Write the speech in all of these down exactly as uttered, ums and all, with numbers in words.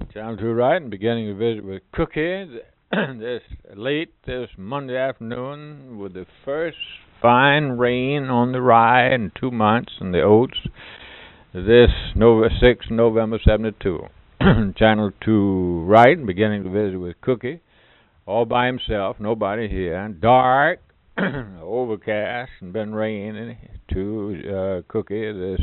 Channel two right, and beginning to visit with Cookie this late this Monday afternoon with the first fine rain on the rye in two months and the oats. This Nova sixth November seventy-two. Channel two right, and beginning to visit with Cookie all by himself, nobody here. Dark, overcast, and been raining to uh, Cookie this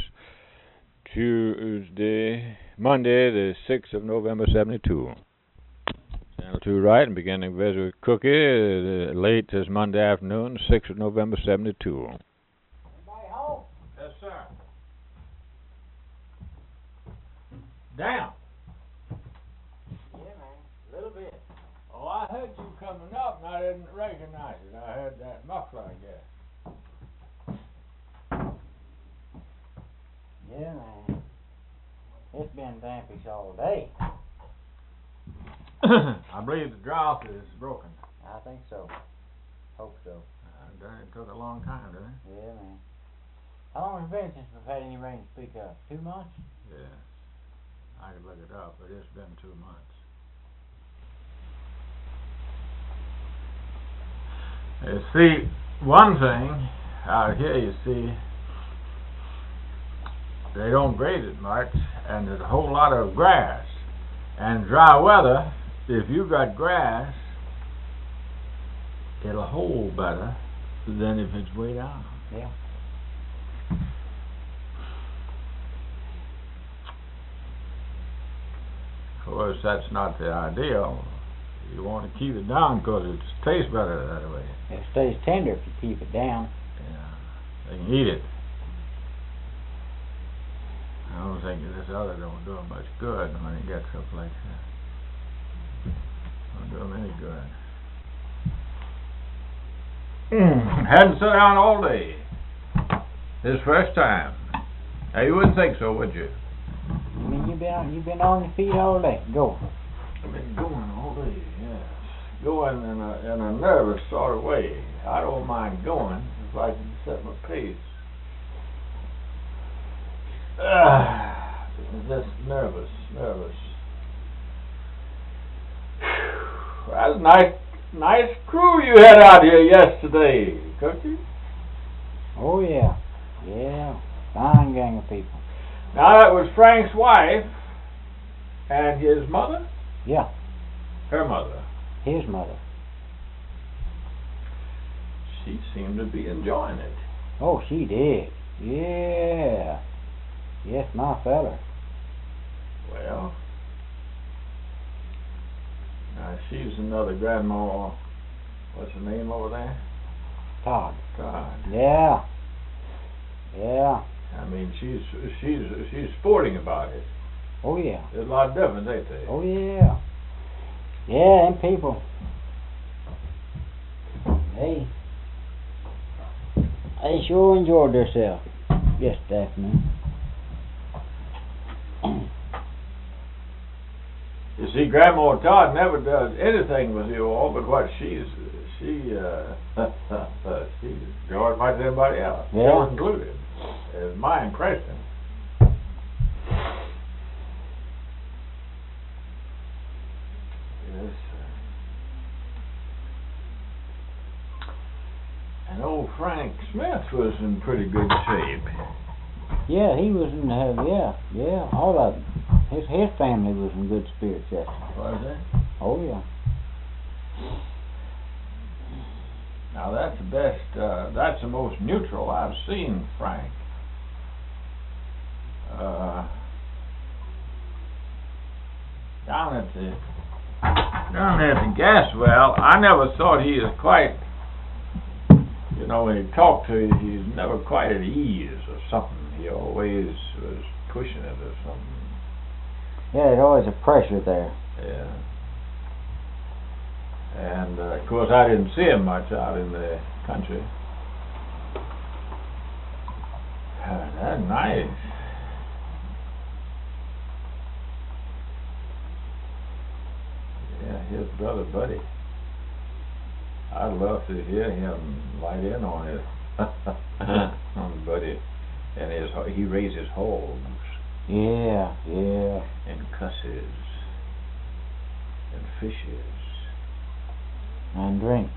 Tuesday, Monday, the sixth of November, seventy-two. Channel two right, and beginning to visit with Cookie, uh, late this Monday afternoon, the sixth of November, seventy-two. Anybody home? Yes, sir. Down. Yeah, man, a little bit. Oh, I heard you coming up, and I didn't recognize it. I heard that muffler, I guess. Yeah, man. It's been dampish all day. I believe the drought is broken. I think so. Hope so. Uh, it took a long time, didn't it? Yeah, man. How long has it been since we've had any rain to speak of? Two months? Yeah. I could look it up, but it's been two months. You see, one thing out here, you see, they don't grade it much, and there's a whole lot of grass. And dry weather, if you got grass, it'll hold better than if it's way down. Yeah. Of course, that's not the ideal. You want to keep it down because it tastes better that way. It stays tender if you keep it down. Yeah, they can eat it. I don't think this other don't do them much good when it gets up like that. Don't do them any good. Mm, hadn't sat down all day. This first time. Now you wouldn't think so, would you? I mean, you've been on, you've been on your feet all day. Go. I've been going all day, yes. Going in a in a nervous sort of way. I don't mind going if I can set my pace. Ah, just nervous, nervous. That's a nice, nice crew you had out here yesterday, Cookie. Oh, yeah. Yeah. Fine gang of people. Now, that was Frank's wife and his mother? Yeah. Her mother. His mother. She seemed to be enjoying it. Oh, she did. Yeah. Yes, my feller. Well, now she's another grandma. What's her name over there? Todd. Todd. Yeah. Yeah. I mean, she's she's she's sporting about it. Oh, yeah. There's a lot of difference, ain't there? Oh, yeah. Yeah, and people. They, they sure enjoyed themselves yesterday afternoon. You see, Grandma Todd never does anything with you all but what she's she uh she's enjoyed much as anybody else, Yeah. yours included. Is my impression. Yes. And old Frank Smith was in pretty good shape. Yeah, he was in, uh, yeah, yeah, all of them. His, his family was in good spirits yesterday. Was it? Oh, yeah. Now that's the best, uh, that's the most neutral I've seen Frank. Uh, down at the, down at the gas well, I never thought he was quite, you know, when he talked to you, he's never quite at ease or something. He always was pushing it or something. Yeah, there's always a pressure there. Yeah. And, uh, of course, I didn't see him much out in the country. Uh, that's nice. Yeah, his brother Buddy. I'd love to hear him light in on it. On Buddy. And his, he raises hogs. Yeah, yeah. And cusses. fishes. And drinks.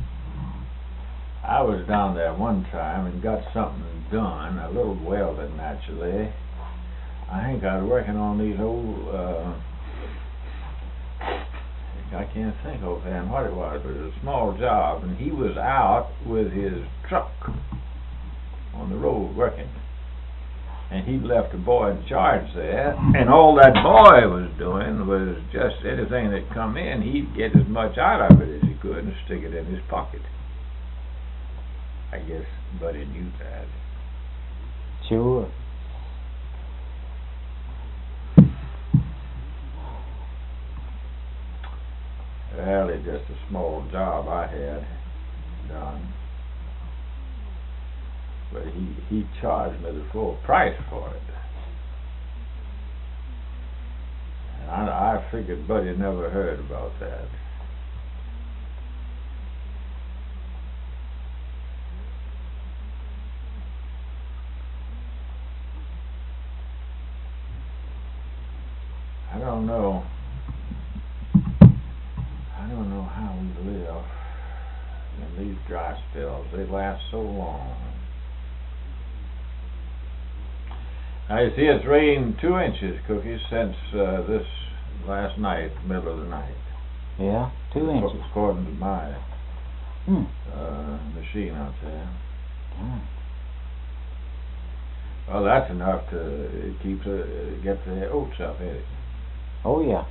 I was down there one time and got something done, a little welding actually. I think I was working on these old, uh, I can't think offhand what it was, but it was a small job, and he was out with his truck on the road working. And he left a boy in charge there, and all that boy was doing was just anything that come in, he'd get as much out of it as he could and stick it in his pocket. I guess Buddy knew that. Sure. Well, it's just a small job I had done. But he, he charged me the full price for it. And I, I figured Buddy never heard about that. I don't know. I don't know how we live in these dry spells. They last so long. Now you see it's rained two inches, Cookie, since uh, this last night, middle of the night. Yeah, two inches. According to my Hmm. uh, machine out there. Hmm. Well, that's enough to keep the, get the oats up, ain't it? Oh yeah.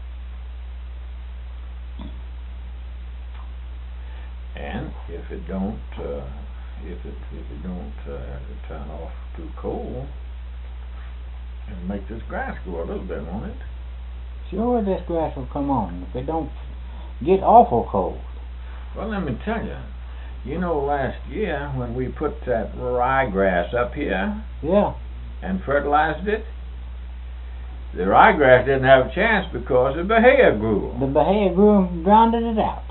And if it don't, uh, if it if it don't uh, turn off too cold, it'll make this grass grow a little bit, won't it? Sure, this grass will come on if it don't get awful cold. Well, let me tell you. You know, last year when we put that ryegrass up here Yeah. and fertilized it, the ryegrass didn't have a chance because the bahia grew. The bahia grew and drowned it out.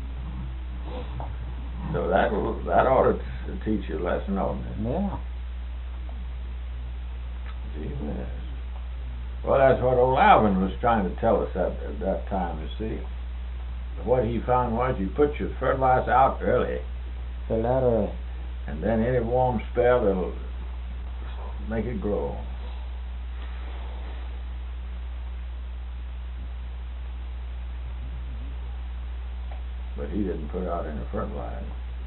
So that that ought to teach you a lesson, oughtn't it? Yeah. Gee whiz. Well, that's what old Alvin was trying to tell us at, at that time, you see. What he found was you put your fertilizer out early, So that early. and then any warm spell it'll make it grow. But he didn't put out any fertilizer.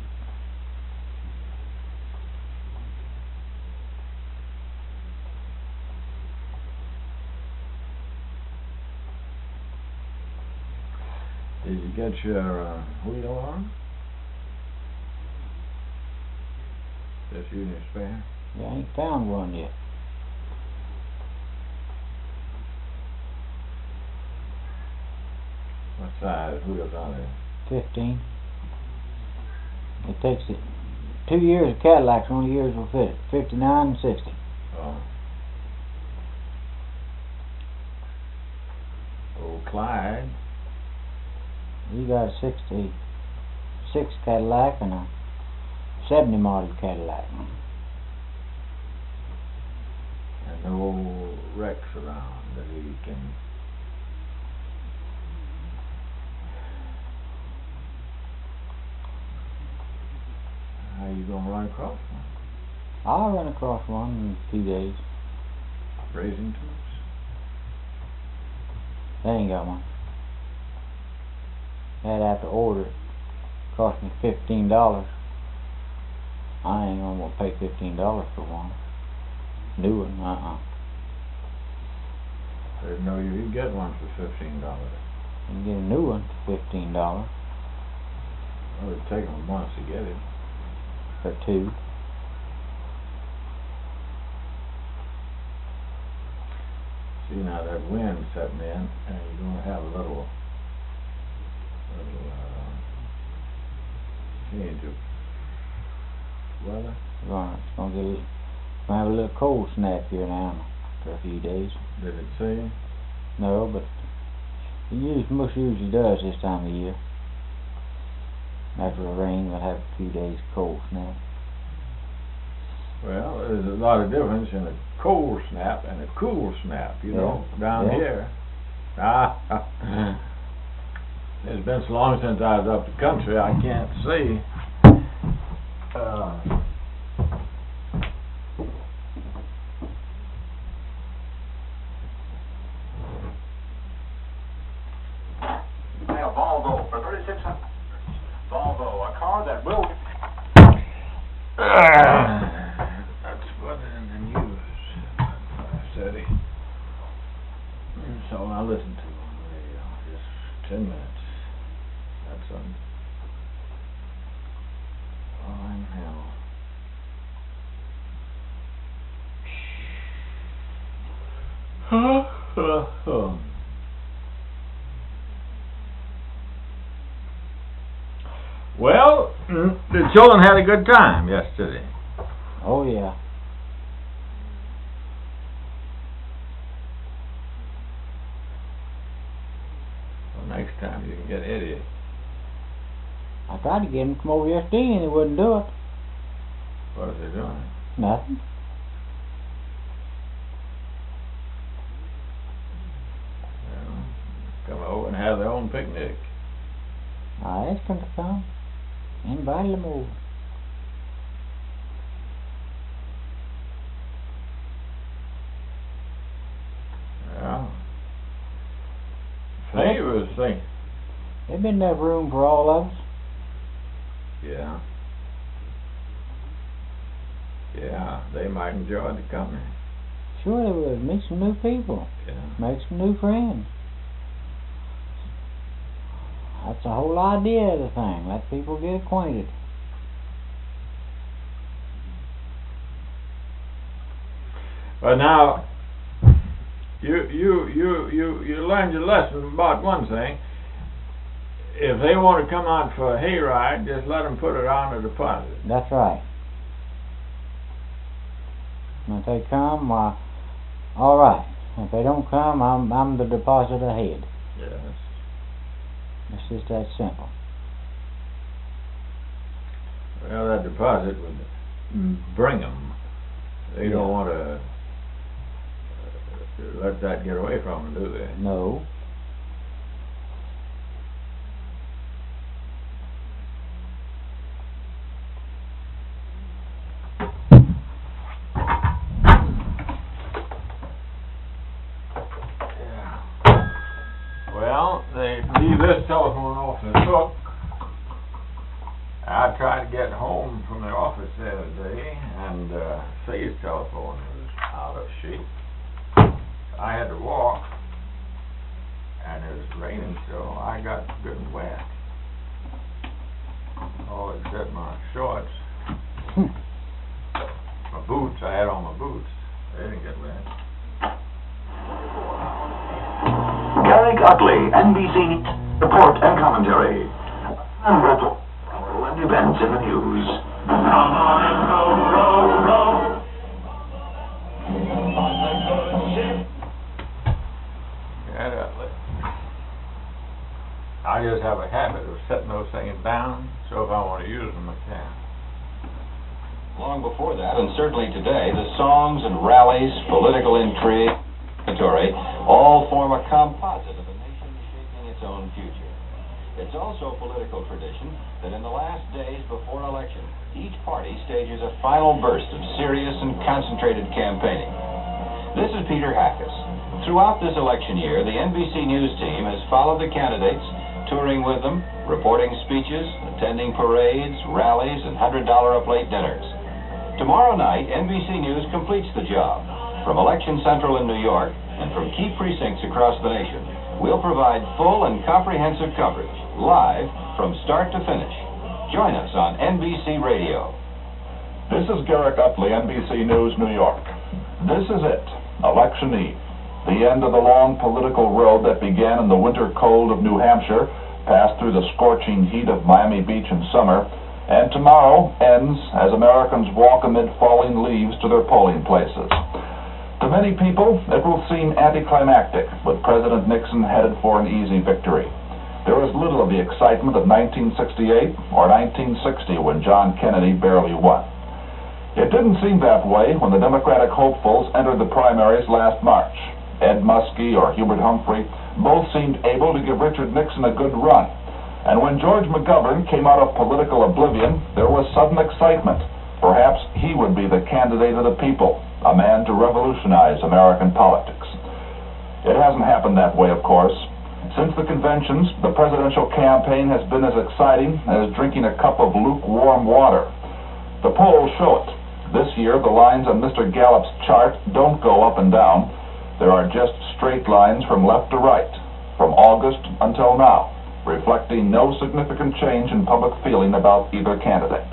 Did you get your uh, wheel on? Just using your spare? Yeah, I ain't found one yet. What size wheels are there? Fifteen. It takes it two years of Cadillacs, only years will fit it. Fifty-nine and sixty. Oh. Old Clyde. You got a sixty-six Cadillac and a seventy model Cadillac. And no wrecks around that he can. How you gonna run across one? I'll run across one in a few days. Raising tools? They ain't got one. Had to have to order it. Cost me fifteen dollars. I ain't gonna pay fifteen dollars for one. New one, uh-uh. I didn't know you could get one for fifteen dollars. You can get a new one for fifteen dollars. Well, it'd take them months to get it. For two. See, now that wind setting in, and you're gonna have a little, little uh, change of weather. Right, it's gonna get a little, gonna have a little cold snap here now for a few days. Did it say? No, but it usually, most usually does this time of year. After the rain, we'll have a few days cold snap. Well, there's a lot of difference in a cold snap and a cool snap, you Yeah. know, down Yeah. here. Ah, it's been so long since I was up the country, I can't see. Uh, Hey, a Volvo for thirty-six hundred. Volvo, a car that will. That's what's in the news. Steady. So I listen to on the radio. Just ten minutes. That's on. Oh, in hell. Well, the children had a good time yesterday. Oh, yeah. Well, next time you can get Eddie. I tried to get him to come over yesterday and he wouldn't do it. What is he doing? Nothing. Well, come over and have their own picnic. I asked him to come. Invited him over. Yeah. They was thinking. There's been enough room for all of us. Yeah. Yeah, they might enjoy the company. Sure they would. Meet some new people. Yeah. Make some new friends. That's the whole idea of the thing. Let people get acquainted. But now, you you you you you learned your lesson about one thing. If they want to come out for a hayride, just let them put it on a deposit. That's right. And if they come, why, all right. If they don't come, I'm I'm the deposit ahead. Yes. It's just that simple. Well, that deposit would bring them. They Yeah. don't want to uh, let that get away from them, do they? No. Well, they leave this telephone off the hook. I tried to get home from the office the other day, and uh, Faye's telephone was out of shape. I had to walk, and it was raining, so I got good and wet. All except my shorts. My boots, I had on my boots. They didn't get wet. Garrick Utley, N B C report and commentary. Local and events in the news. Come on and row, row, row. On the good ship. Yeah, Utley. I just have a habit of setting those things down, so if I want to use them, I can. Long before that, and certainly today, the songs and rallies, political intrigue, all form a composite of a nation shaping its own future. It's also political tradition that in the last days before election, each party stages a final burst of serious and concentrated campaigning. This is Peter Hackus. Throughout this election year, the N B C News team has followed the candidates, touring with them, reporting speeches, attending parades, rallies, and one hundred dollar a plate dinners. Tomorrow night, N B C News completes the job. From Election Central in New York and from key precincts across the nation, we'll provide full and comprehensive coverage, live from start to finish. Join us on N B C Radio. This is Garrick Utley, N B C News, New York. This is it, Election Eve, the end of the long political road that began in the winter cold of New Hampshire, passed through the scorching heat of Miami Beach in summer, and tomorrow ends as Americans walk amid falling leaves to their polling places. To many people, it will seem anticlimactic, with President Nixon headed for an easy victory. There is little of the excitement of nineteen sixty-eight or nineteen sixty when John Kennedy barely won. It didn't seem that way when the Democratic hopefuls entered the primaries last March. Ed Muskie or Hubert Humphrey both seemed able to give Richard Nixon a good run. And when George McGovern came out of political oblivion, there was sudden excitement. Perhaps he would be the candidate of the people, a man to revolutionize American politics. It hasn't happened that way, of course. Since the conventions, the presidential campaign has been as exciting as drinking a cup of lukewarm water. The polls show it. This year, the lines on Mister Gallup's chart don't go up and down. There are just straight lines from left to right, from August until now, reflecting no significant change in public feeling about either candidate.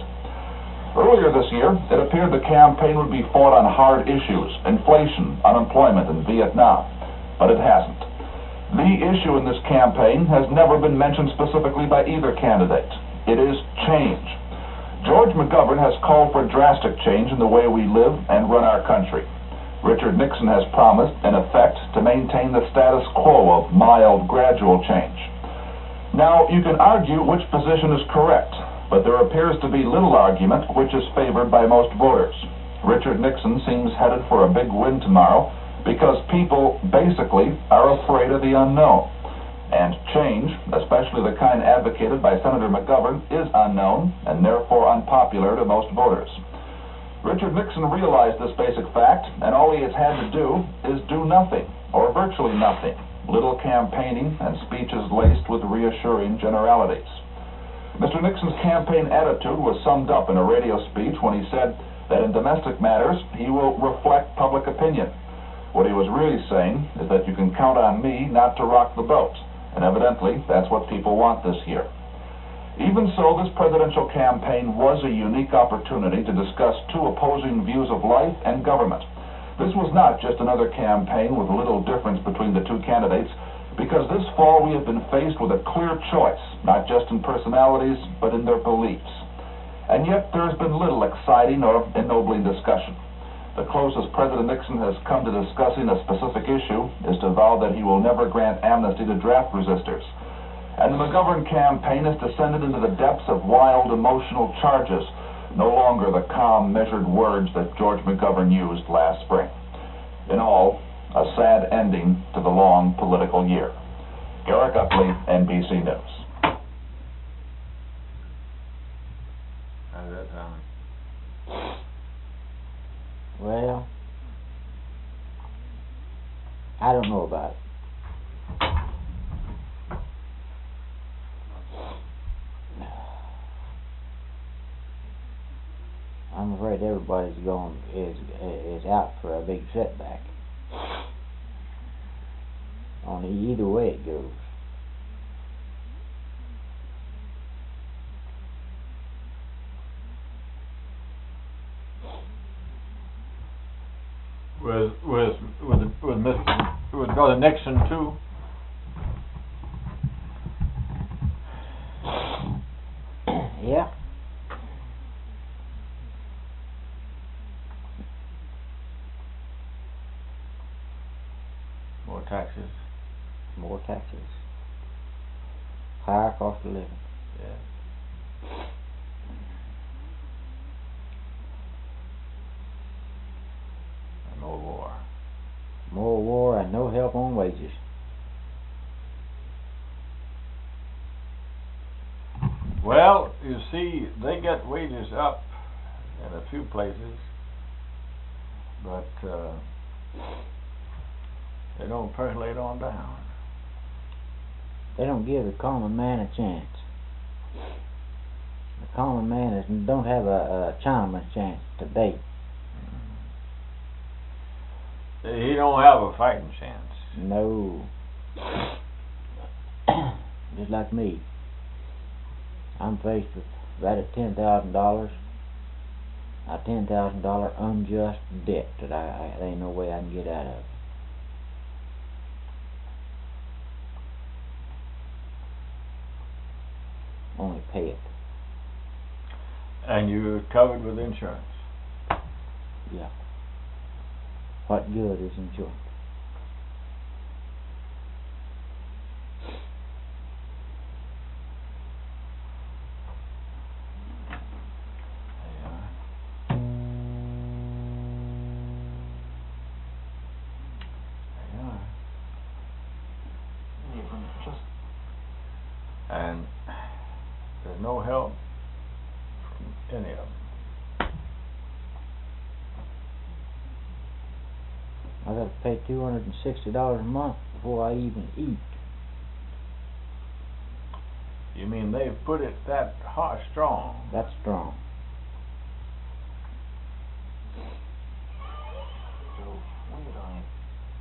Earlier this year, it appeared the campaign would be fought on hard issues, inflation, unemployment, and Vietnam, but it hasn't. The issue in this campaign has never been mentioned specifically by either candidate. It is change. George McGovern has called for drastic change in the way we live and run our country. Richard Nixon has promised, in effect, to maintain the status quo of mild, gradual change. Now, you can argue which position is correct, but there appears to be little argument which is favored by most voters. Richard Nixon seems headed for a big win tomorrow because people, basically, are afraid of the unknown. And change, especially the kind advocated by Senator McGovern, is unknown and therefore unpopular to most voters. Richard Nixon realized this basic fact, and all he has had to do is do nothing, or virtually nothing. Little campaigning and speeches laced with reassuring generalities. Mister Nixon's campaign attitude was summed up in a radio speech when he said that in domestic matters he will reflect public opinion. What he was really saying is that you can count on me not to rock the boat, and evidently that's what people want this year. Even so, this presidential campaign was a unique opportunity to discuss two opposing views of life and government. This was not just another campaign with little difference between the two candidates, because this fall we have been faced with a clear choice, not just in personalities, but in their beliefs. And yet there has been little exciting or ennobling discussion. The closest President Nixon has come to discussing a specific issue is to vow that he will never grant amnesty to draft resistors. And the McGovern campaign has descended into the depths of wild emotional charges, no longer the calm, measured words that George McGovern used last spring. In all, a sad ending to the long political year. Garrick Utley, N B C News. How's that sound? Well, I don't know about it. I'm afraid everybody's going is is out for a big setback. On either way it goes. With with with with Mister with Brother Nixon too. Yeah. More taxes. More taxes. Higher cost of living. Yeah. And more war. More war and no help on wages. Well, you see, they get wages up in a few places, but uh, they don't percolate on down. They don't give the common man a chance. The common man is, don't have a, a Chinaman's chance today. He don't have a fighting chance. No. Just like me. I'm faced with right at ten thousand dollars, a ten thousand dollar unjust debt that I, I there ain't no way I can get out of. Only pay it. And you're covered with insurance. Yeah. What good is insurance? me from just And there's no help from any of them. I gotta pay two hundred and sixty dollars a month before I even eat. You mean they've put it that hot strong? That's strong. so weird on it.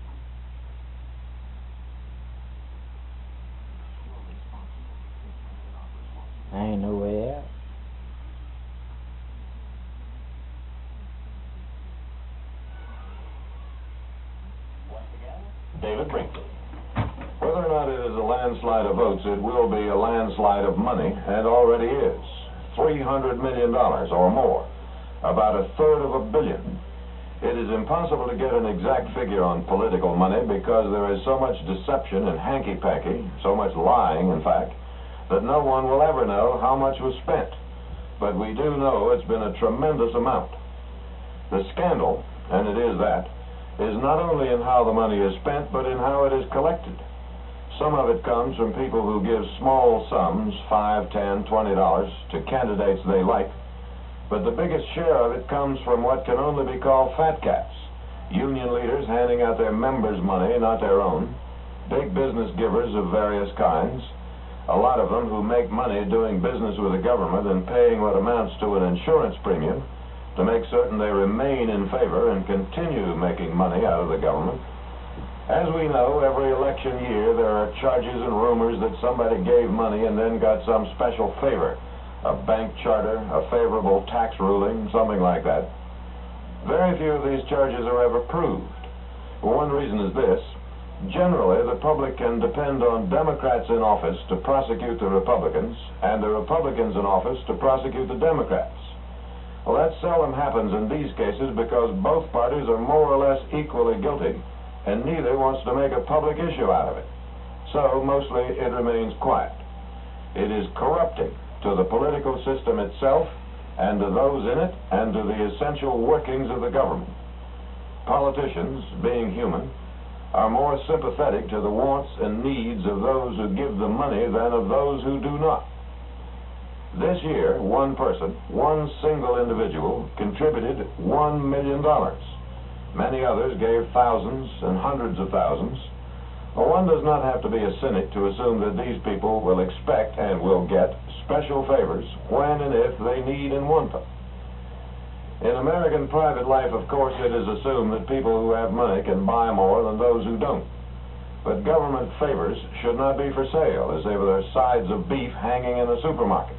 I ain't no way out. David Brinkley. Whether or not it is a landslide of votes, it will be a landslide of money, and already is. three hundred million dollars or more, about a third of a billion. It is impossible to get an exact figure on political money because there is so much deception and hanky-panky, so much lying, in fact, that no one will ever know how much was spent. But we do know it's been a tremendous amount. The scandal, and it is that, is not only in how the money is spent, but in how it is collected. Some of it comes from people who give small sums, five, ten, twenty dollars, to candidates they like. But the biggest share of it comes from what can only be called fat cats. Union leaders handing out their members' money, not their own. Big business givers of various kinds. A lot of them who make money doing business with the government and paying what amounts to an insurance premium to make certain they remain in favor and continue making money out of the government. As we know, every election year there are charges and rumors that somebody gave money and then got some special favor. A bank charter, a favorable tax ruling, something like that. Very few of these charges are ever proved. One reason is this. Generally, the public can depend on Democrats in office to prosecute the Republicans, and the Republicans in office to prosecute the Democrats. Well, that seldom happens in these cases because both parties are more or less equally guilty, and neither wants to make a public issue out of it. So, mostly, it remains quiet. It is corrupting to the political system itself, and to those in it, and to the essential workings of the government. Politicians, being human, are more sympathetic to the wants and needs of those who give them money than of those who do not. This year, one person, one single individual, contributed one million dollars. Many others gave thousands and hundreds of thousands. Well, one does not have to be a cynic to assume that these people will expect and will get special favors when and if they need and want them. In American private life, of course, it is assumed that people who have money can buy more than those who don't. But government favors should not be for sale, as they were sides of beef hanging in a supermarket.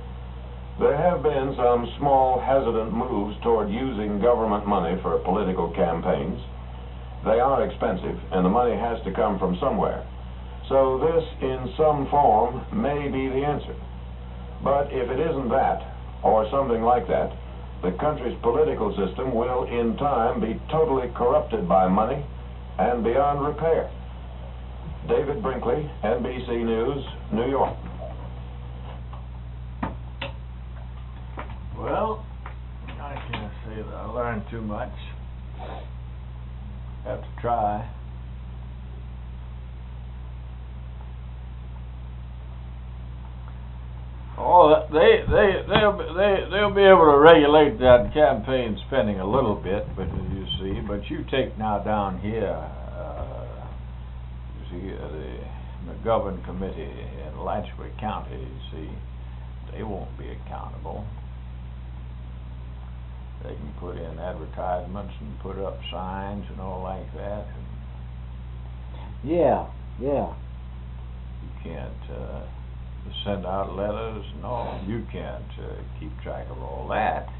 There have been some small, hesitant moves toward using government money for political campaigns. They are expensive, and the money has to come from somewhere. So this, in some form, may be the answer. But if it isn't that, or something like that, the country's political system will, in time, be totally corrupted by money and beyond repair. David Brinkley, N B C News, New York. Well, I can't say that I learned too much. Have to try. Oh, they they they'll be- they they'll be able to regulate that campaign spending a little bit, but you see, but you take now down here, uh, you see, uh, the McGovern Committee in Alachua County, you see, they won't be accountable. They can put in advertisements and put up signs and all like that. Yeah, yeah. You can't uh, send out letters and all. You can't uh, keep track of all that.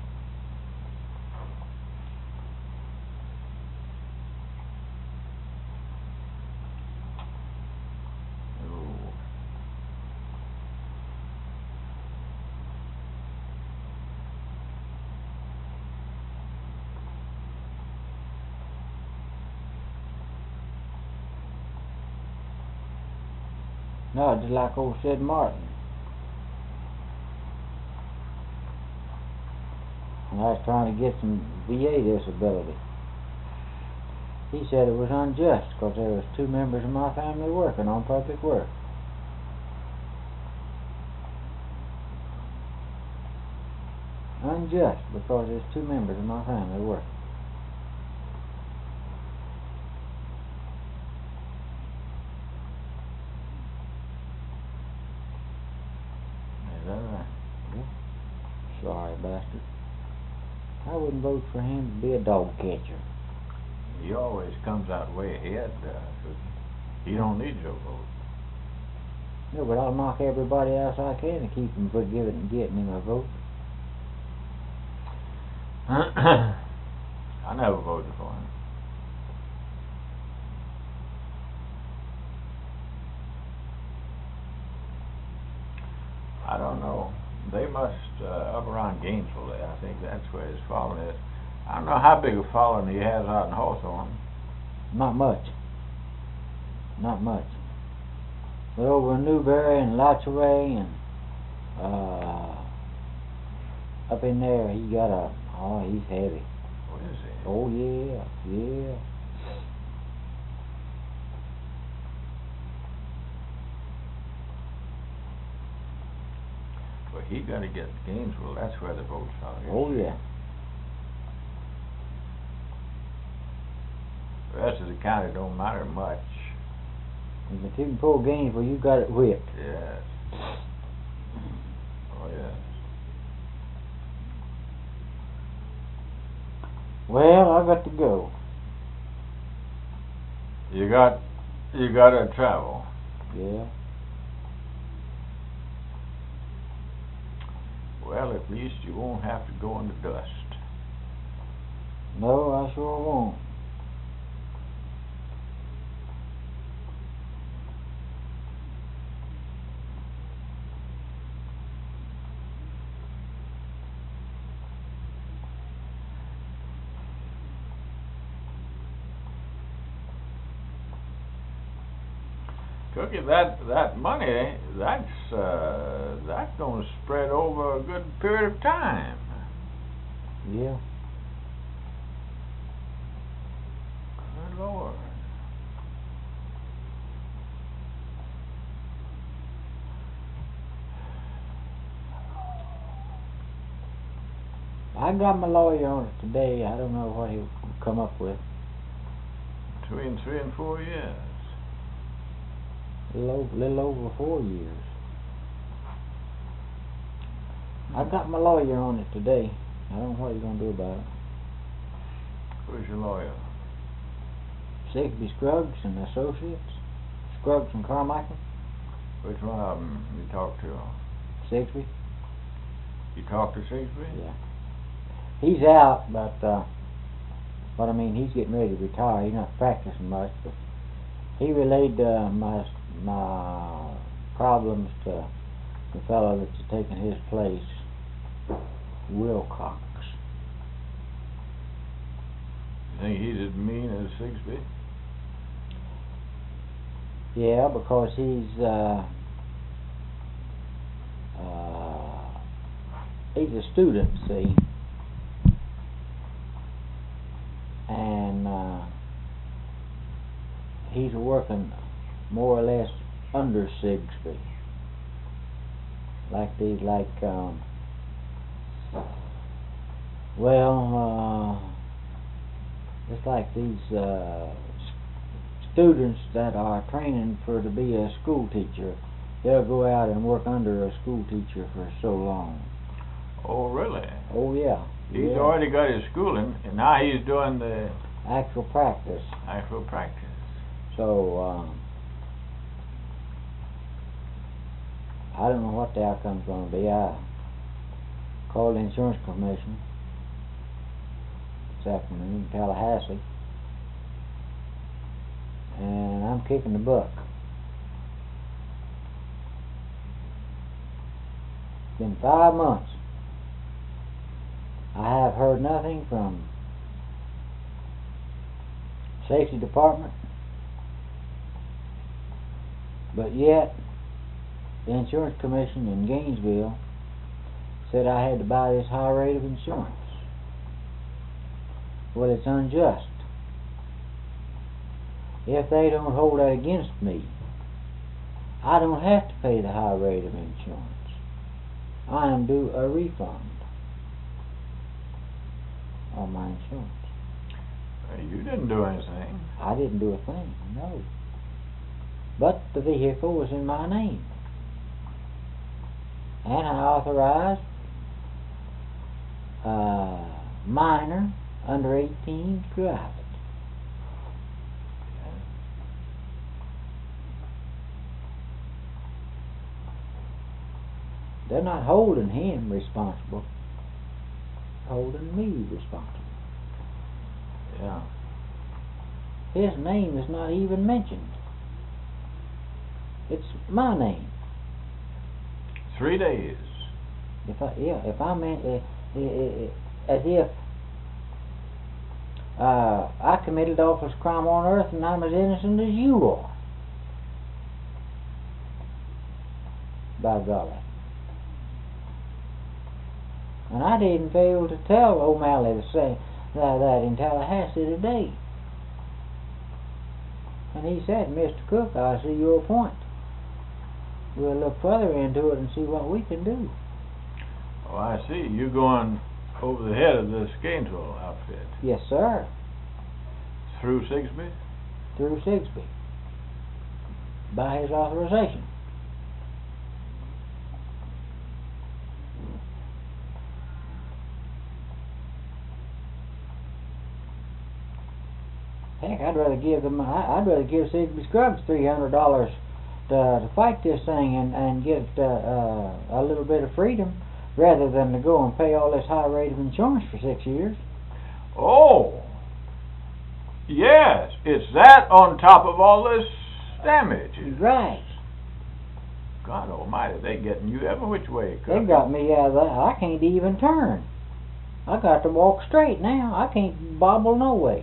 Oh. No, just like old Sid Martin. And I was trying to get some V A disability. He said it was unjust because there was two members of my family working on public work. Unjust because there's two members of my family working. Is that right? Yeah. Sorry, bastard. I wouldn't vote for him to be a dog catcher. He always comes out way ahead. Uh, he don't need your vote. No, but I'll knock everybody else I can to keep him from giving and getting him a vote. I never voted for him. I don't know. They must, uh, up around Gainesville, I think that's where his following is. I don't know how big a following he has out in Hawthorne. Not much. Not much. But over in Newberry and Lachaway and uh, up in there, he got a, oh, he's heavy. What is he? Oh, yeah, yeah. Well, he got to get Gainesville. That's where the votes are. Oh, yeah. The rest of the county don't matter much. If you can pull Gainesville, you got it whipped. Yes. Oh, yes. Well, I got to go. You got, you got to travel. Yeah. Well, at least you won't have to go in the dust. No, I sure won't. Cookie, that that money, that's uh, that's going to spread over a good period of time. Yeah. Good Lord. I got my lawyer on it today. I don't know what he'll come up with. Between three and four years. A little over, little over four years. I got my lawyer on it today. I don't know what he's going to do about it. Who's your lawyer? Sigsby Scruggs and Associates. Scruggs and Carmichael. Which one of them you talked to? Sigsby. You talked to Sigsby? Yeah. He's out, but, uh, but I mean, he's getting ready to retire. He's not practicing much, but he relayed uh, my my problems to the fellow that's taking his place, Wilcox. You think he's as mean as Sigsby? Yeah, because he's uh, uh, he's a student, see, and uh, he's working more or less under Sigsby. Like these, like, um, well, uh, it's like these uh, students that are training for to be a school teacher. They'll go out and work under a school teacher for so long. Oh, really? Oh, yeah. He's yeah. already got his schooling, and now he's doing the Actual practice. actual practice. So, um, I don't know what the outcome's going to be. I called the insurance commission this afternoon in Tallahassee, and I'm kicking the buck. It's been five months. I have heard nothing from safety department, but yet the insurance commission in Gainesville said I had to buy this high rate of insurance. Well, it's unjust. if they don't hold that against me, I don't have to pay the high rate of insurance. I am due a refund on my insurance. Uh, You didn't do anything. I didn't do a thing, no. But the vehicle was in my name. And I authorized a minor under eighteen to drive it. They're not holding him responsible, holding me responsible. Yeah. His name is not even mentioned. It's my name. Three days. If I, yeah, if I meant, uh, uh, uh, as if uh, I committed all this crime on earth and I'm as innocent as you are. By golly. And I didn't fail to tell O'Malley to say that, that in Tallahassee today. And he said, Mister Cook, I see your point. We'll look further into it and see what we can do. Oh, I see. You're going over the head of this Gainesville outfit. Yes, sir. Through Sigsbee? Through Sigsbee. By his authorization. Heck, I'd rather give them. I- I'd rather give Sigsbee Scruggs three hundred dollars to to fight this thing and and get uh, uh, a little bit of freedom, rather than to go and pay all this high rate of insurance for six years. Oh, yes. It's that on top of all this damage. Right. God Almighty, they getting you every which way. They got me out of that. I can't even turn. I got to walk straight now. I can't bobble no way.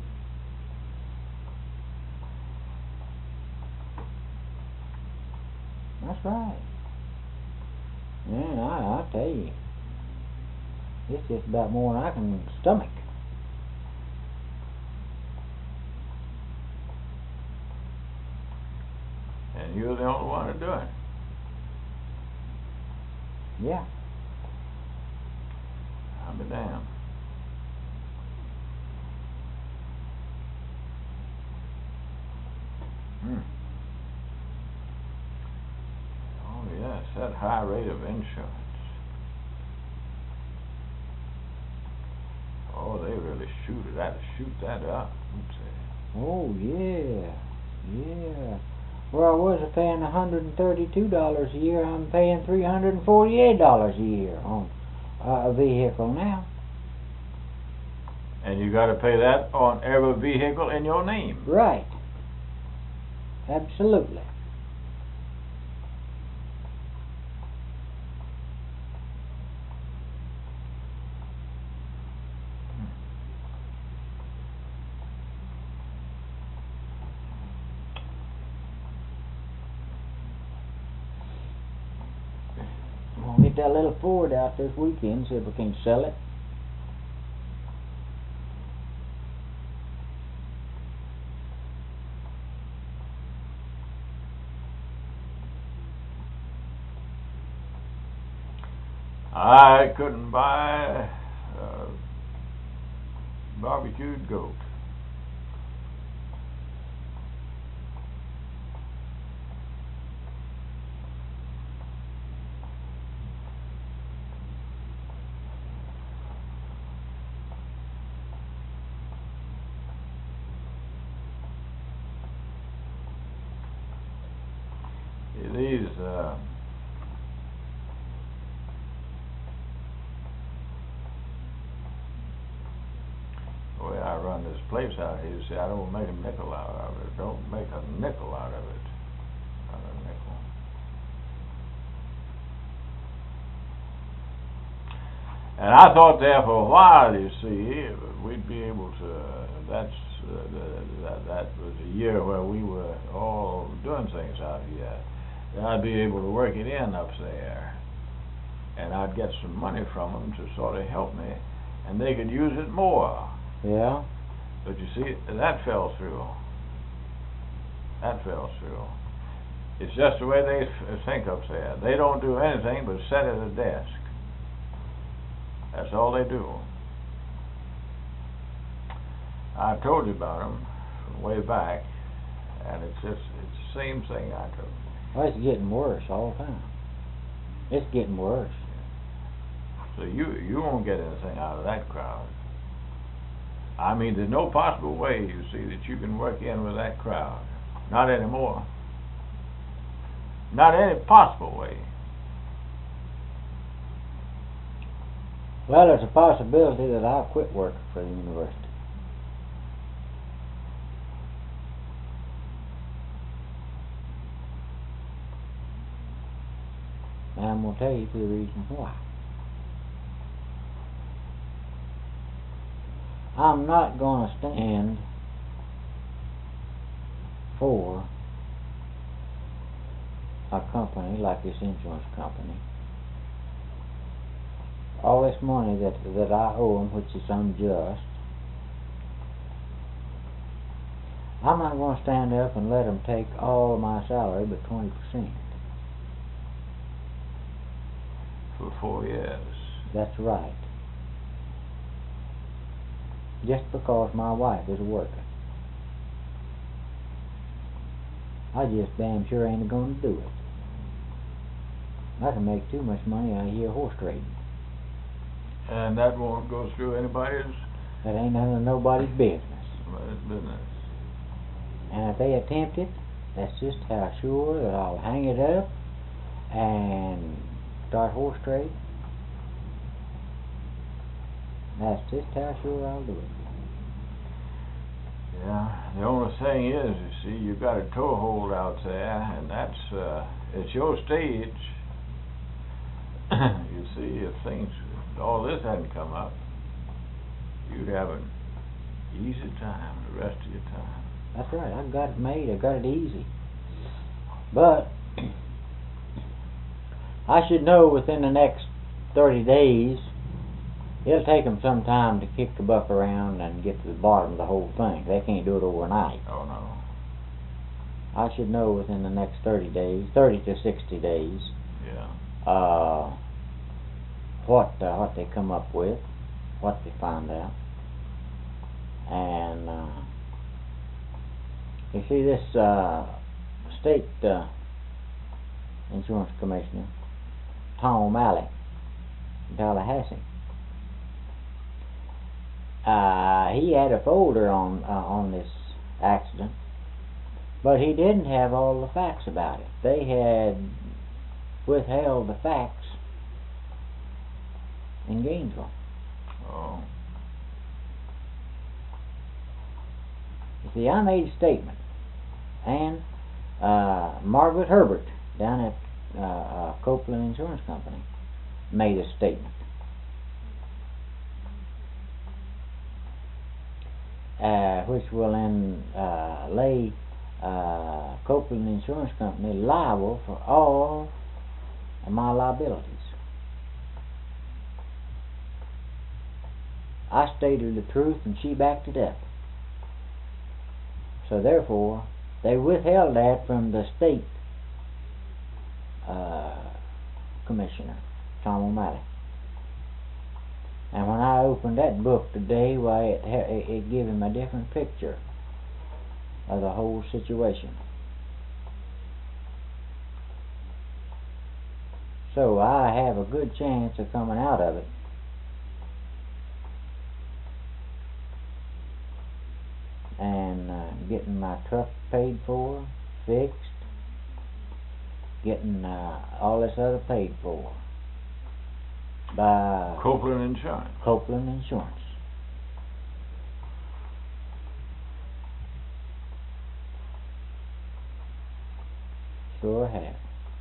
That's right. Yeah, I, I tell you, it's just about more than I can stomach. And you're the only one to do it. Yeah. I'll be damned. Hmm. Oh, yes, that high rate of insurance. Oh, they really shoot it. That shoot that up. Let's see. Oh yeah, yeah. Where I was paying one hundred and thirty-two dollars a year, I'm paying three hundred and forty-eight dollars a year on uh, a vehicle now. And you got to pay that on every vehicle in your name. Right. Absolutely. We'll get that little Ford out this weekend, see if we can sell it. I couldn't buy a barbecued goat. These uh, the way I run this place out here, see, I don't make a nickel out of it. Don't make a nickel out of it. Not a nickel. And I thought there for a while, you see, we'd be able to. Uh, that's uh, the, that that was a year where we were all doing things out here. Then I'd be able to work it in up there, and I'd get some money from them to sort of help me, and they could use it more. Yeah. But you see, that fell through. That fell through. It's just the way they f- think up there. They don't do anything but sit at a desk. That's all they do. I told you about them from way back, and it's just it's the same thing I told you. Well, it's getting worse all the time. It's getting worse. So you you won't get anything out of that crowd. I mean, there's no possible way, you see, that you can work in with that crowd. Not anymore. Not any possible way. Well, there's a possibility that I'll quit working for the university. And I'm going to tell you the reason why. I'm not going to stand for a company like this insurance company. All this money that that I owe them, which is unjust, I'm not going to stand up and let them take all of my salary but twenty percent. For four years. That's right. Just because my wife is working. I just damn sure ain't going to do it. I can make too much money out of here horse trading. And that won't go through anybody's That ain't none of nobody's business. business. And if they attempt it, that's just how sure that I'll hang it up and start horse trading. That's just how sure I'll do it. Yeah, the only thing is, you see, you've got a toehold out there, and that's, uh, it's your stage. You see, if things, if all this hadn't come up, you'd have an easy time the rest of your time. That's right, I got it made, I got it easy. But, I should know within the next thirty days. It'll take them some time to kick the buck around and get to the bottom of the whole thing. They can't do it overnight. Oh, no. I should know within the next thirty days, thirty to sixty days, Yeah. uh, what uh, what they come up with, what they find out. And, uh, you see, this uh, state uh, insurance commissioner, Tom O'Malley, in Tallahassee, Uh, he had a folder on uh, on this accident, but he didn't have all the facts about it. They had withheld the facts in Gainesville. Oh. You see, I made a statement, and uh, Margaret Herbert down at uh, uh, Copeland Insurance Company made a statement. Uh, which will then uh, lay uh, Copeland Insurance Company liable for all of my liabilities. I stated the truth and she backed it up. So therefore, they withheld that from the state uh, commissioner, Tom O'Malley. And when I opened that book today, why, it, it, it gave him a different picture of the whole situation. So I have a good chance of coming out of it. And uh, getting my truck paid for, fixed, getting uh, all this other paid for. By Copeland Insurance. Copeland Insurance. Sure have.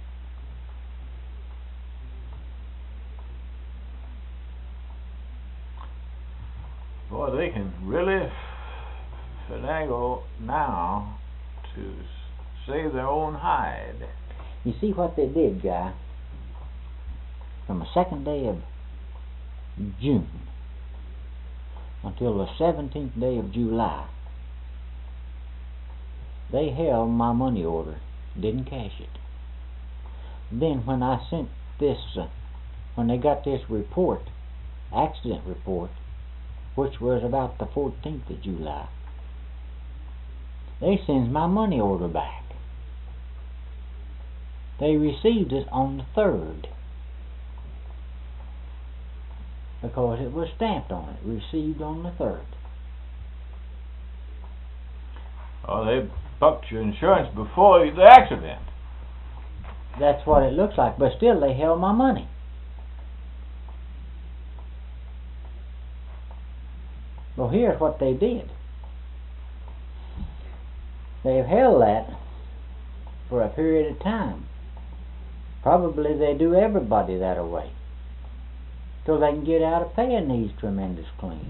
Boy, they can really finagle now to s- save their own hide. You see what they did, Guy? From the second day of June until the seventeenth day of July, they held my money order, didn't cash it. Then when I sent this, uh, when they got this report, accident report, which was about the fourteenth of July, they sends my money order back. They received it on the third because it was stamped on it, received on the third. Oh, they bucked your insurance before the accident. That's what it looks like, but still they held my money. Well, here's what they did. They've held that for a period of time. Probably they do everybody that away, so they can get out of paying these tremendous claims.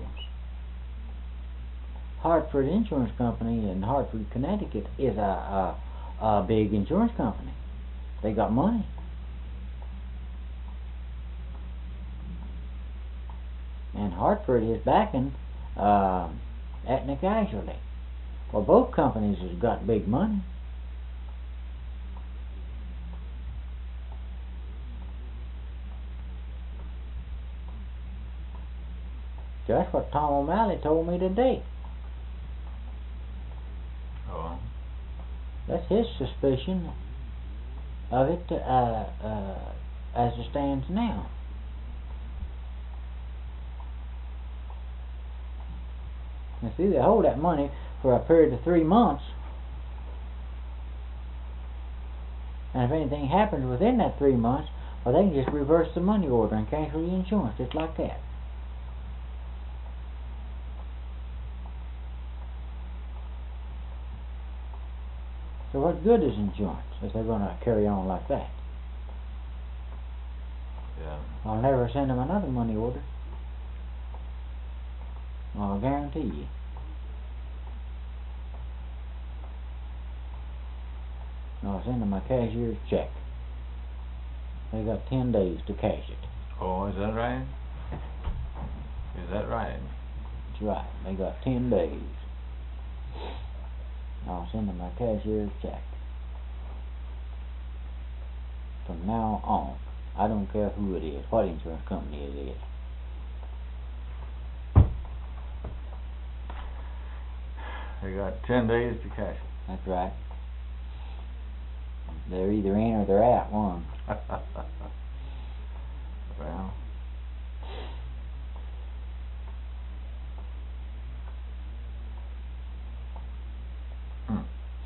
Hartford Insurance Company in Hartford, Connecticut is a, a, a big insurance company. They got money. And Hartford is backing uh, Aetna Casualty. Well, both companies has got big money. That's what Tom O'Malley told me today. Oh. That's his suspicion of it uh, uh, as it stands now. Now see, they hold that money for a period of three months. And if anything happens within that three months, well, they can just reverse the money order and cancel the insurance just like that. So what good is insurance if they're going to carry on like that? Yeah. I'll never send them another money order. I'll guarantee you. I'll send them a cashier's check. They got ten days to cash it. Oh, is that right? Is that right? That's right. They got ten days. I'll send them a cashier's check. From now on, I don't care who it is, what insurance company it is. They got ten days to cash it. That's right. They're either in or they're out, one. Well, hmm.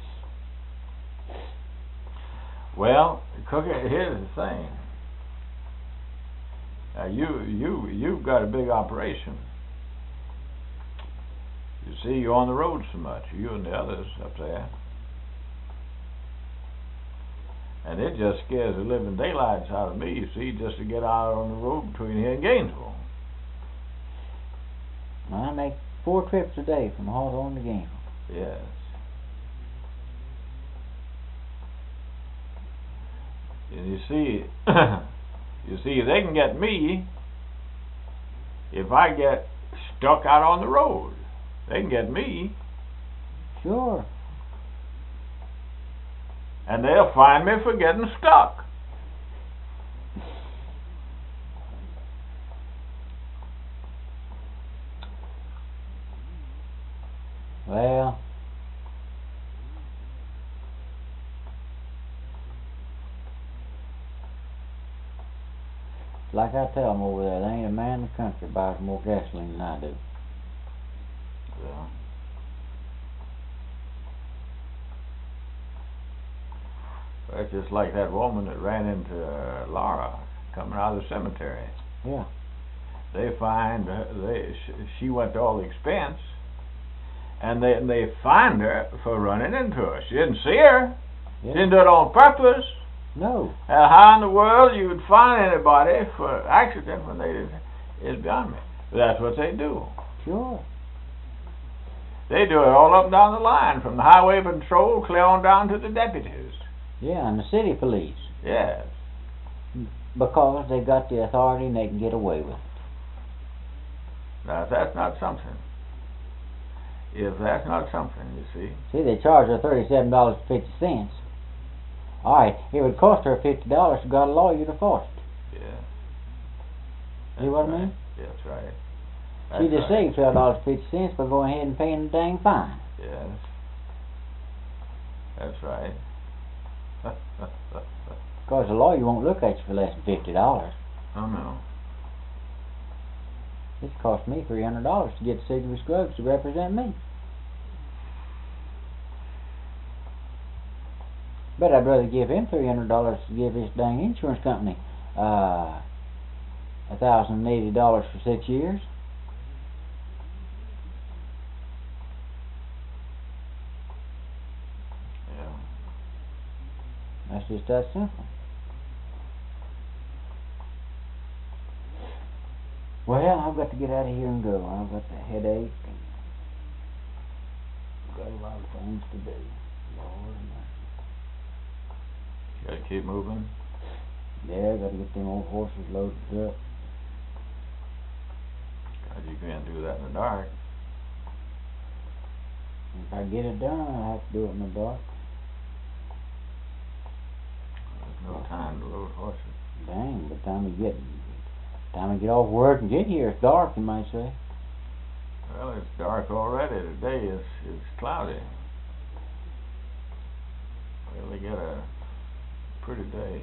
Well, Cookie, here's the thing. Now you you you've got a big operation. You see, you're on the road so much, you and the others up there. And it just scares the living daylights out of me, you see, just to get out on the road between here and Gainesville. I make four trips a day from Hawthorne to Gainesville. Yes. And you see, you see, they can get me if I get stuck out on the road. They can get me. Sure. And they'll find me for getting stuck. Well, like I tell them over there, there ain't a man in the country buys more gasoline than I do. Yeah. Well, it's just like that woman that ran into uh, Laura coming out of the cemetery. Yeah. They find her, they sh she went to all the expense, and they they find her for running into her. She didn't see her. Yeah. She didn't do it on purpose. No. Uh, how in the world you would find anybody for accident when they did is beyond me. But that's what they do. Sure. They do it all up and down the line, from the highway patrol clear on down to the deputies. Yeah, and the city police. Yes. Because they got the authority and they can get away with it. Now, that's not something. If that's not something, you see. See, they charge her thirty-seven dollars and fifty cents. All right, it would cost her fifty dollars to got a lawyer to force it. Yeah. See what I right. mean? That's right. She That's just right. saved twelve dollars and fifty cents by going ahead and paying the dang fine. Yes. That's right. Because the lawyer won't look at you for less than fifty dollars. Oh, no. It's cost me three hundred dollars to get Sigrid Scruggs to represent me. But I'd rather give him three hundred dollars to give his dang insurance company uh, one thousand eighty dollars for six years. Yeah. That's just that simple. Well, I've got to get out of here and go. I've got the headache and got a lot of things to do. Lord mercy. Gotta keep moving. Yeah, got to get them old horses loaded up. God, you can't do that in the dark. If I get it done, I'll have to do it in the dark. There's no time to load horses. Dang, by the time we get, time we get off work and get here, it's dark, you might say. Well, it's dark already. Today is is cloudy. Well, we got a pretty day.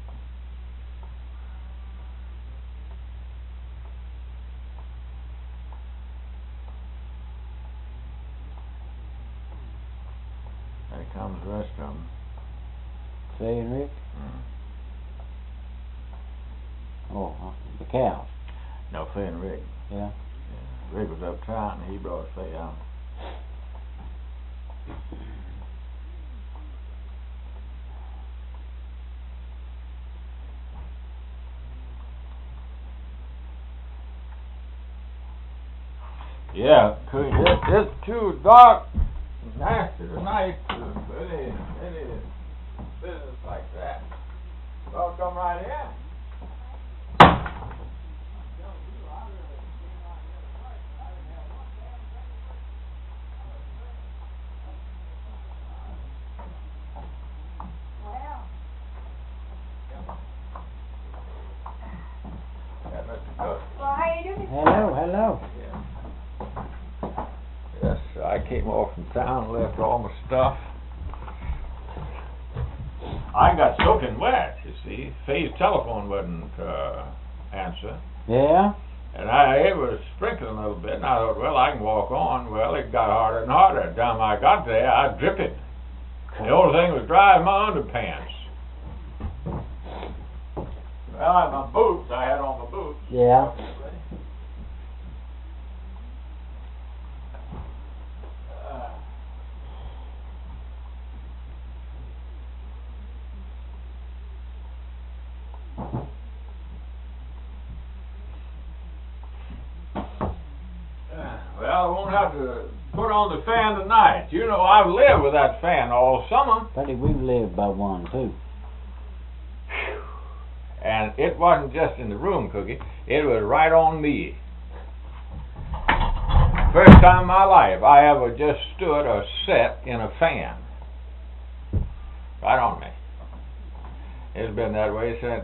There comes the rest of them. Saying, Rick? Mm. Oh, uh, the cows. No, Fay and Rick. Yeah. Yeah. Rick was up top and he brought Fay out. Yeah, cause it's, it's too dark, nasty tonight to any, any business like that. Well, come right in. Yeah, Mister Cook. Well, how you doing? Hello, hello. Yes, I came off from town and left all my stuff. I got soaking wet, you see. Faye's telephone wouldn't uh, answer. Yeah? And I it was sprinkling a little bit, and I thought, well, I can walk on. Well, it got harder and harder. By the time I got there, I dripped it. The only thing was dry in my underpants. Well, I had my boots. I had on my boots. Yeah. Well, I won't have to put on the fan tonight. You know, I've lived with that fan all summer. Buddy, we've lived by one, too. And it wasn't just in the room, Cookie. It was right on me. First time in my life I ever just stood or sat in a fan. Right on me. It's been that way since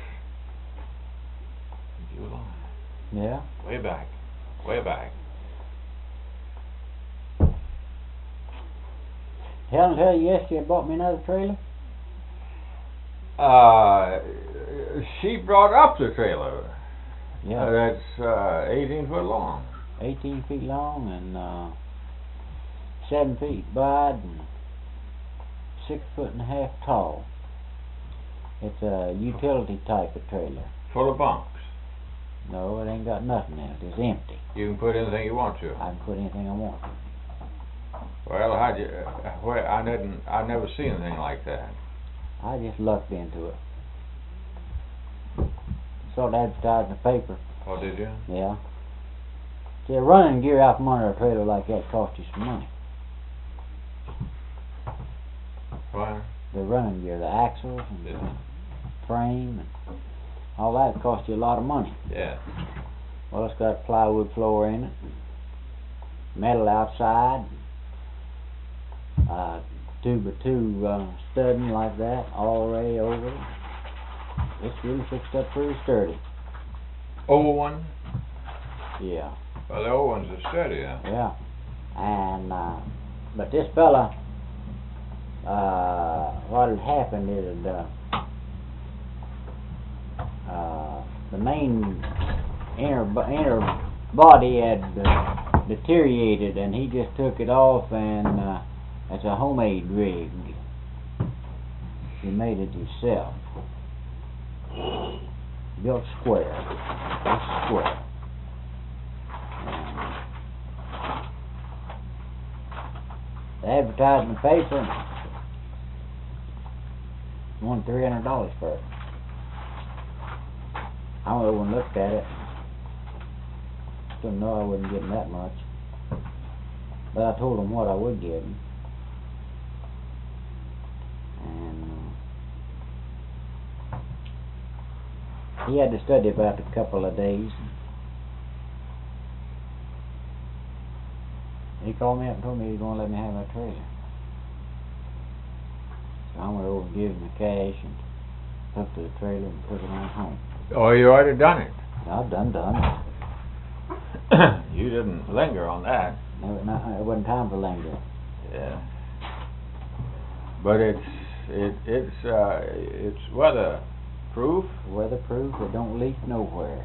July. Yeah? Way back. Way back. Helen tell you yesterday I bought me another trailer? Uh, she brought up the trailer. Yeah. Uh, that's uh, eighteen foot long. eighteen feet long and uh, seven feet wide and six foot and a half tall. It's a utility type of trailer. Full of bunks. No, it ain't got nothing in it. It's empty. You can put anything you want to. I can put anything I want. Well, how'd you? Uh, where I didn't. I never seen anything like that. I just lucked into it. Saw it advertised in the paper. Oh, did you? Yeah. See, running gear out from under a trailer like that costs you some money. Why? The running gear, the axles and the frame and all that costs you a lot of money. Yeah. Well, it's got plywood floor in it. metal outside, uh, two by two uh, studding like that, all the way over. It's really fixed up pretty sturdy. Old one? Yeah. Well, the old ones are sturdy, huh? Yeah. And, uh, but this fella, uh, what had happened is, uh, uh, the main inner, inner body had uh, deteriorated, and he just took it off, and uh, it's a homemade rig. He made it himself. Built square. It's square. They advertised in the paper. Won three hundred dollars for it. I went over and looked at it. Didn't know I wasn't getting that much. But I told him what I would get him. And uh, he had to study about a couple of days. He called me up and told me he was going to let me have my trailer. So I went over and gave him the cash and took to the trailer and took it on home. Oh, you already done it. I've done done it. You didn't linger on that. No, it, not, it wasn't time for linger. Yeah. But it's it it's uh it's weatherproof. Weatherproof. It don't leak nowhere.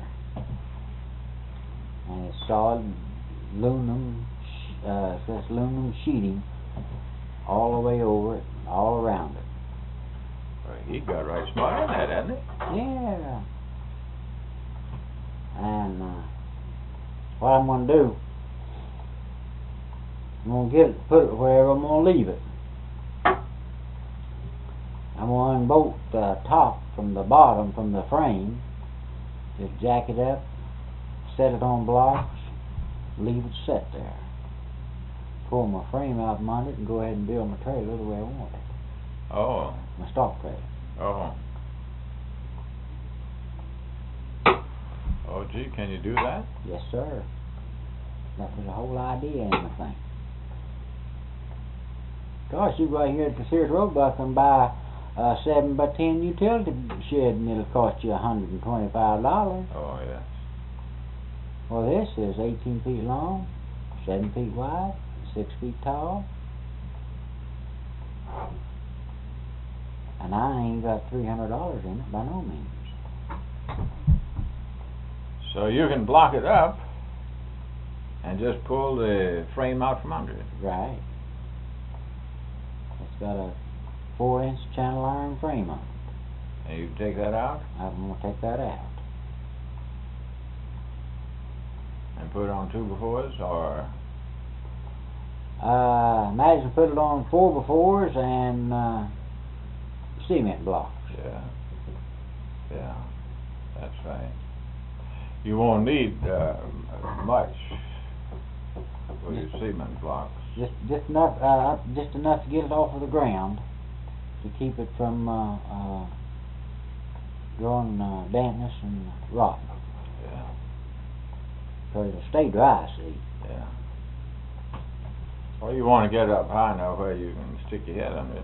And it's solid aluminum. Uh, it says aluminum sheeting all the way over it, all around it. Well, he got right smart on that, hasn't he? Yeah. And uh, what I'm going to do, I'm going to get it, put it wherever I'm going to leave it. I'm going to unbolt the top from the bottom, from the frame, just jack it up, set it on blocks, leave it set there. Pull my frame out from under it and go ahead and build my trailer the way I want it. Oh. My stock trailer. Oh. Oh, gee, can you do that? Yes, sir. That was the whole idea in the thing. Gosh, you go out here at the Sears Roebuck and buy a seven by ten utility shed and it'll cost you a hundred and twenty-five dollars. Oh, yes. Well, this is eighteen feet long, seven feet wide, six feet tall. And I ain't got three hundred dollars in it by no means. So you can block it up and just pull the frame out from under it. Right. It's got a four inch channel iron frame on it. And you can take that out I'm going to take that out. and put it on two by fours, or Uh, imagine put it on four by fours and uh, cement blocks. yeah, yeah, that's right. You won't need uh, much for your cement blocks. Just just enough uh, just enough to get it off of the ground to keep it from uh, uh, growing uh, dampness and rot. Yeah, Because it'll stay dry, see. yeah. Well, you want to get it up high enough where you can stick your head under it.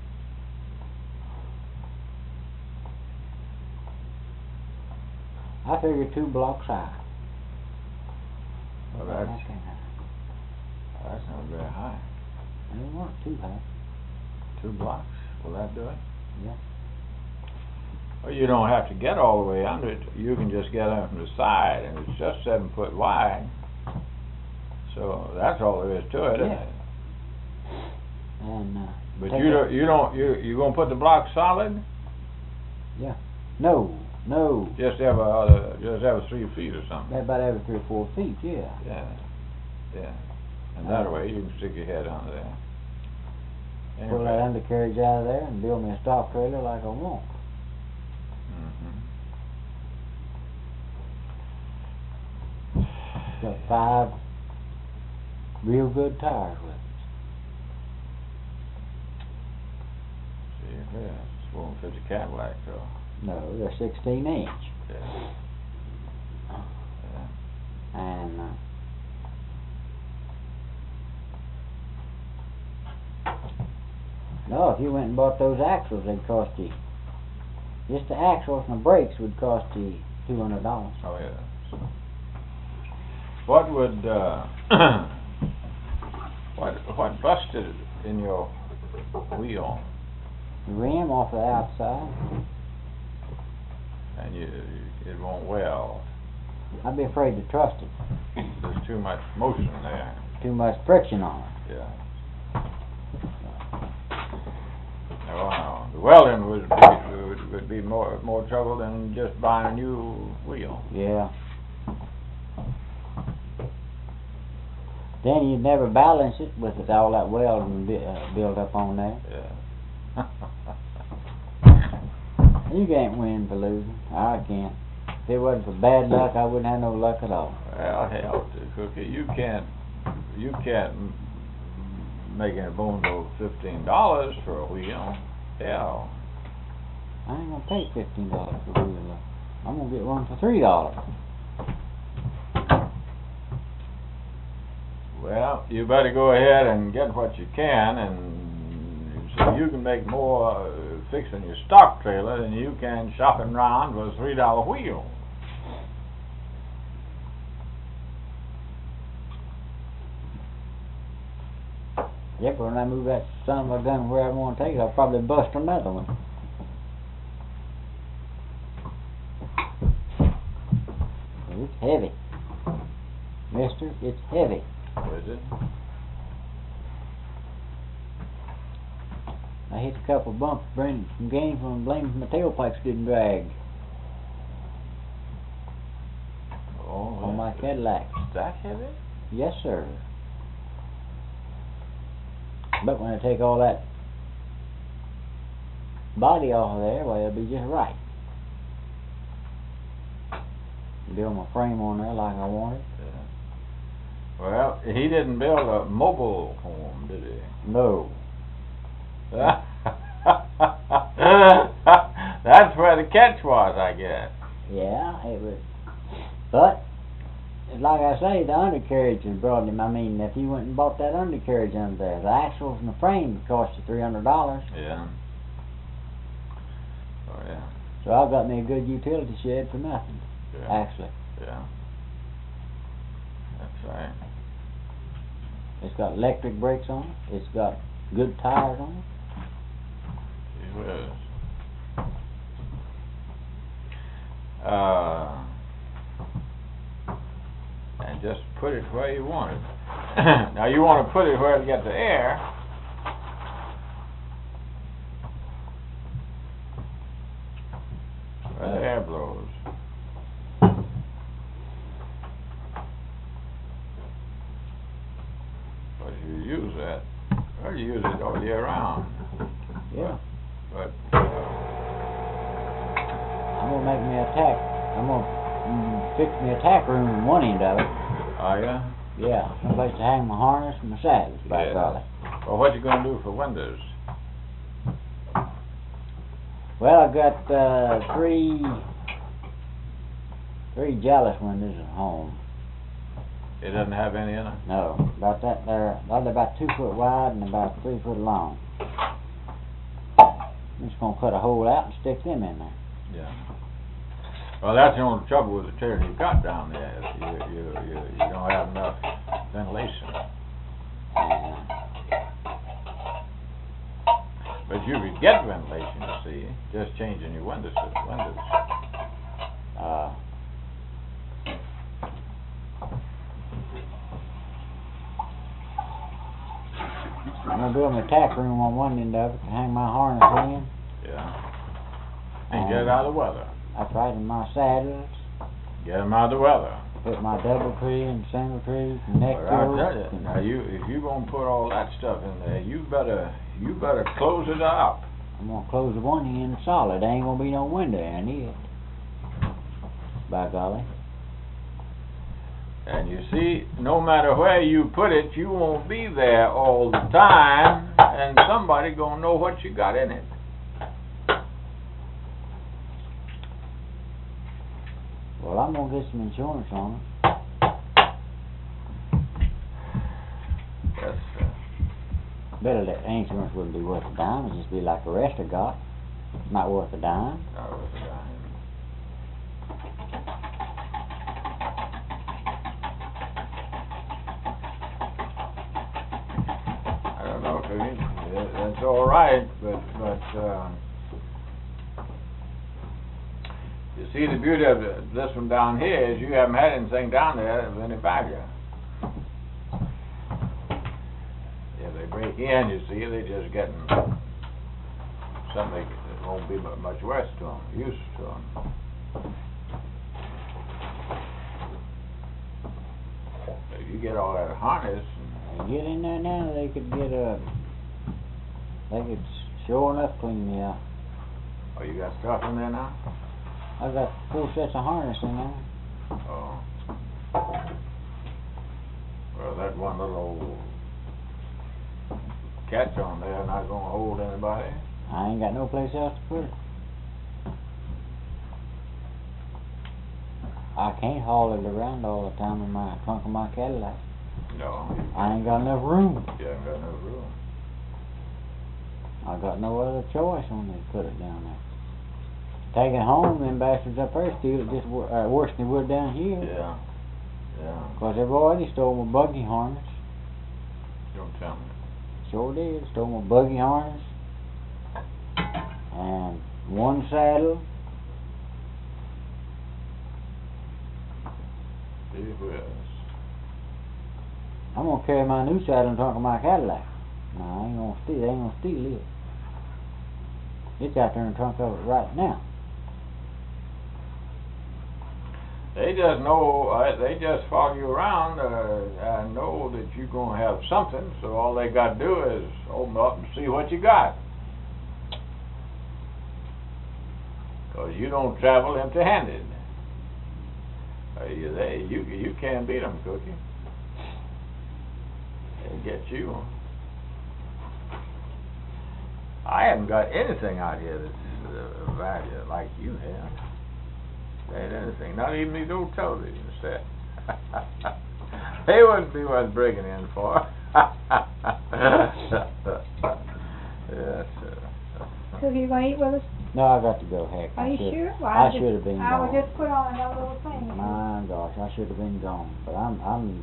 I figure two blocks high. Well, that's that's not very high. They weren't too high. Two blocks, will that do it? Yeah. Well, you don't have to get all the way under it. You can just get it from the side, and it's just seven foot wide. So that's all there is to it, isn't Yeah. it? And uh, But take you it- don't, you don't, you you gonna put the block solid? Yeah. No, no. Just have a uh, just have a three feet or something. About every three or four feet, yeah. Yeah, yeah. And that way you can stick your head under there. Pull that undercarriage out of there and build me a stock trailer like I want. Mm-hmm. Got five real good tires with it. See, yeah, it's won't fit your Cadillac though. No, they're sixteen inch. Yeah. Yeah. And uh, No, if you went and bought those axles, they'd cost you. Just the axles and the brakes would cost you two hundred dollars. Oh yeah. What would uh, what what busted in your wheel? The rim off the outside. And you, it won't well. I'd be afraid to trust it. There's too much motion there. Too much friction on it. Yeah. Wow. The welding would be would, would be more more trouble than just buying a new wheel. Yeah. Then you'd never balance it with it, all that welding bi- uh, built up on there. Yeah. You can't win for losing. I can't. If it wasn't for bad luck, I wouldn't have no luck at all. Well, hell, Cookie, you can't you can't m- make any bones over fifteen dollars for a wheel. Hell. I ain't gonna pay fifteen dollars for a wheel. I'm gonna get one for three dollars. Well, you better go ahead and get what you can, and so you can make more uh, fixing your stock trailer than you can shopping around for a three dollar wheel. Yep, when I move that son of a gun where I want to take it, I'll probably bust another one. It's heavy. Mister, it's heavy. Is it? I hit a couple bumps, bring some gain from blaming my tailpipes didn't drag Oh, on my Cadillac. is that heavy? Yes, sir. But when I take all that body off of there, well, it'll be just right. Build my frame on there like I wanted. Yeah. Well, he didn't build a mobile home, did he? No. That's where the catch was, I guess. Yeah, it was. But, like I say, the undercarriage has brought him. I mean, if you went and bought that undercarriage under there, the axles and the frame would cost you three hundred dollars. Yeah. Oh, yeah. So I've got me a good utility shed for nothing, Yeah. actually. Yeah. That's right. It's got electric brakes on it. It's got good tires on it. It was. Uh, and just put it where you want it. Now you want to put it where to get the air. Where the air blows. But you use that. Well, you use it all year round. Yeah. But I'm gonna make me a tack. I'm gonna mm, fix me a tack room in one end of it. are you? Yeah, someplace to hang my harness and my saddles, by Yeah. golly. Well, what you gonna do for windows? Well, I've got uh, three three jealous windows at home. It doesn't have any in it. No, about that there. Well, they're about two foot wide and about three foot long. I'm just gonna cut a hole out and stick them in there. Yeah. Well, that's the only trouble with the trailer you got down there. Is you, you, you, you don't have enough ventilation. Yeah. But you could get ventilation, you see, just changing your windows. windows. Uh, I'm gonna build me a tack room on one end of it to hang my harness in. Yeah. And get it out of the weather. That's right, in my saddles. Get them out of the weather. Put my double tree and single tree and neck Well, I'll tell yoke. you, now you, if you gonna put all that stuff in there, you better, you better close it up. I'm gonna close the one end solid. There ain't gonna be no window in it. By golly. And you see, no matter where you put it, you won't be there all the time, and somebody gonna know what you got in it. Well, I'm gonna get some insurance on it. Yes, sir. Better that insurance wouldn't be worth a dime. It'd just be like the rest I got. Not worth a dime. Not worth a dime. I don't know, Cookie. That- That's all right, but but uh, you see, the beauty of the- this one down here is you haven't had anything down there of any value. If they break in, you see, they're just getting something that won't be mu- much worse to them, use to them. If you get all that harness, They get in there now, they could get a. They could s- sure enough clean me out. oh, you got stuff in there now? I got four sets of harness in there. Oh. Well, that one little old catch on there not gonna hold anybody. I ain't got no place else to put it. I can't haul it around all the time in my trunk of my Cadillac. No, I ain't got enough room. you haven't got no room. I got no other choice when they put it down there. Take it home, them bastards up there steal it just wor- uh, worse than they would down here. Yeah, yeah. Cause they've already stole my buggy harness. Don't tell me. Sure did. Stole my buggy harness. And one saddle. Gee whiz. I'm gonna carry my new saddle in the trunk of my Cadillac. No, I ain't gonna steal. They ain't gonna steal it. It's out there in the trunk of it right now. They just know, uh, they just follow you around uh, and know that you're going to have something, so all they got to do is open up and see what you got. Because you don't travel empty-handed. Uh, you, they, you, you can't beat them, Cookie. They get you. I haven't got anything out here that's uh, value like you have. Ain't anything, not even these old television sets. They wouldn't be worth breaking in for. Yes, sir. So you gonna eat with us? No, I got to go. Heck, Are I you should. sure? Well, I just- should have been I gone. would just put on another little thing. My gosh, I should have been gone. But I'm, I'm.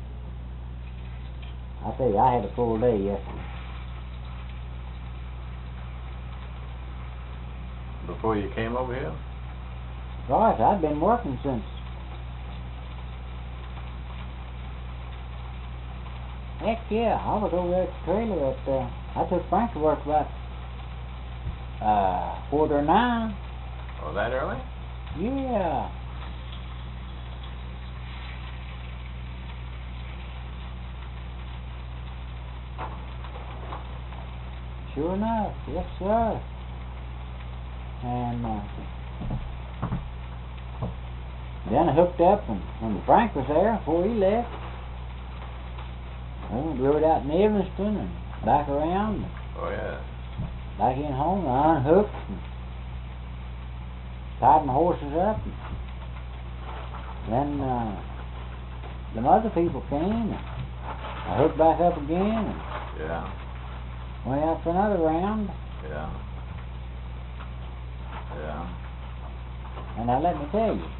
I tell you, I had a full day yesterday. Before you came over here? Gosh, I've been working since. Heck yeah, I was over there at the trailer at, uh, I took Frank to work about, uh, quarter to nine. Oh, that early? Yeah. Sure enough, yes sir. And, uh, then I hooked up, and when Frank was there, before he left, I went rode out in Evanston and back around, and Oh, yeah. back in home, I unhooked and tied my horses up. And then uh, some other people came, and I hooked back up again, and Yeah, went out for another round. yeah. Yeah. And now let me tell you,